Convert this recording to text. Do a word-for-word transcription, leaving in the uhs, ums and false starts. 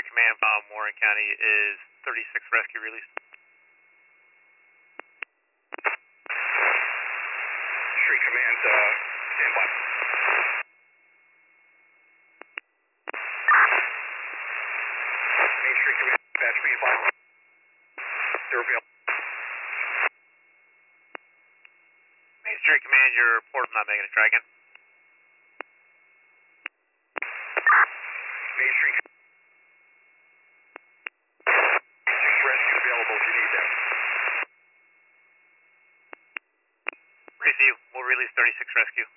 Street Command, um, Warren County is thirty-six rescue release. Street Command, uh, stand by. Main Street Command, dispatch me five. They're available. Main Street Command, your report, I'm not making a try again. Main Street. Six rescue available if you need them. Review, we'll release thirty-six rescue.